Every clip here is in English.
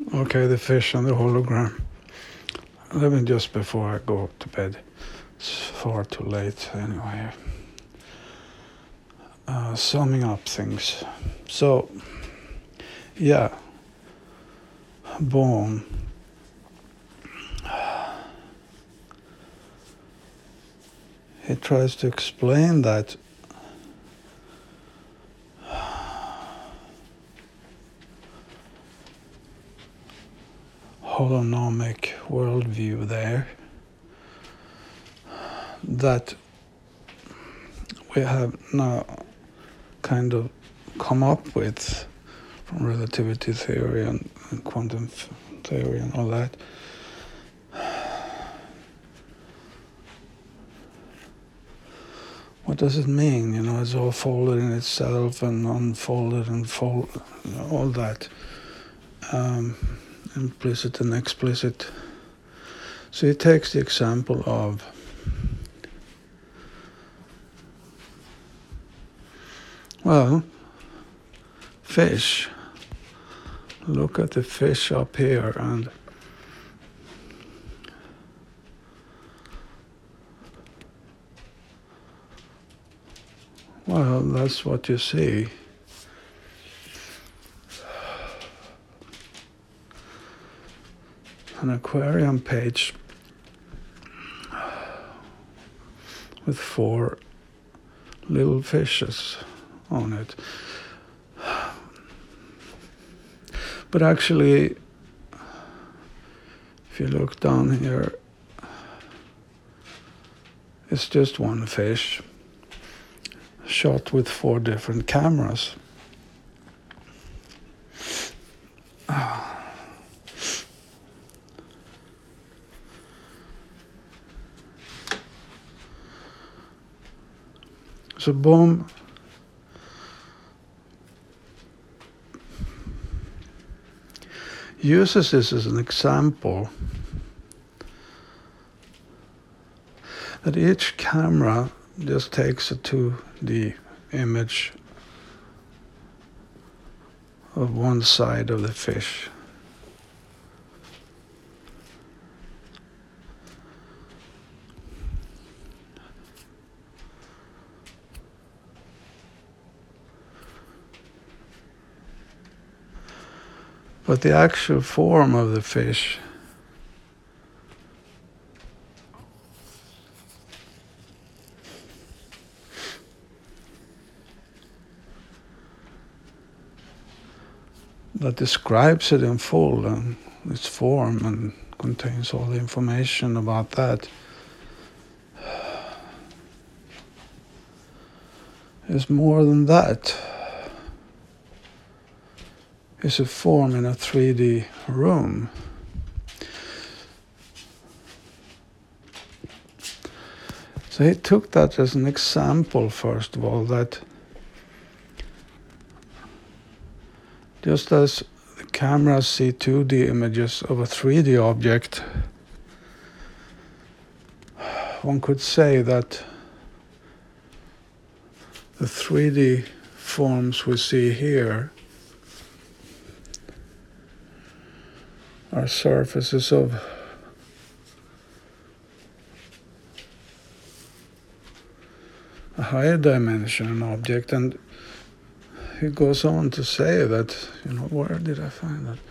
Okay, the fish and the hologram. Let me just before I go to bed. It's far too late anyway. Summing up things. So, yeah, Bohm. He tries to explain that holonomic worldview there that we have now kind of come up with from relativity theory and quantum theory and all that. What does it mean? It's all folded in itself and unfolded and all that. Implicit and explicit. So he takes the example of fish. Look at the fish up here and that's what you see. An aquarium page with 4 little fishes on it. But actually, if you look down here, it's just one fish shot with 4 different cameras. So Bohm uses this as an example that each camera just takes a 2D image of one side of the fish. But the actual form of the fish that describes it in full and its form and contains all the information about that is more than that. It's a form in a 3D room. So he took that as an example, first of all, that just as the cameras see 2D images of a 3D object, one could say that the 3D forms we see here are surfaces of a higher dimension object. And he goes on to say that, where did I find that?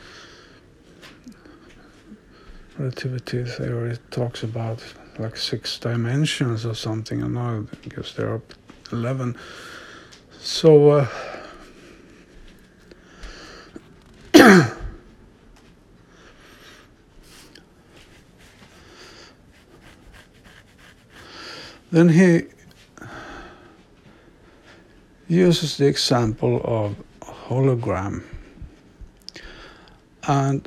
Relativity theory talks about like 6 dimensions or something, and now I guess there are 11. So then he uses the example of hologram and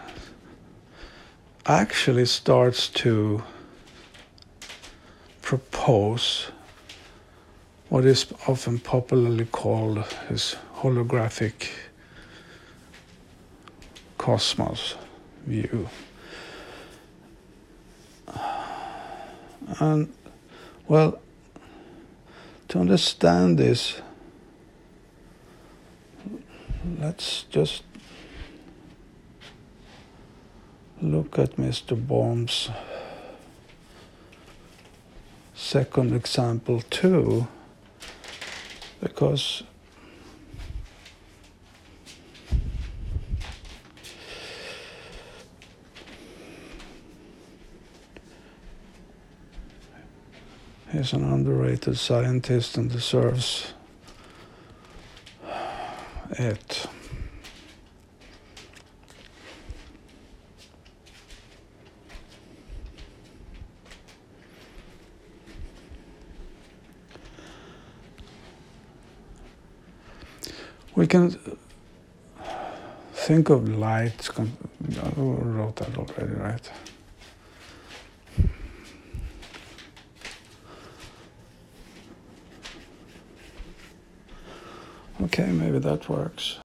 actually starts to propose what is often popularly called his holographic cosmos view. And, to understand this, let's just look at Mr. Bohm's second example too, because he's an underrated scientist and deserves it. We can think of light. I wrote that already, right? Okay, maybe that works.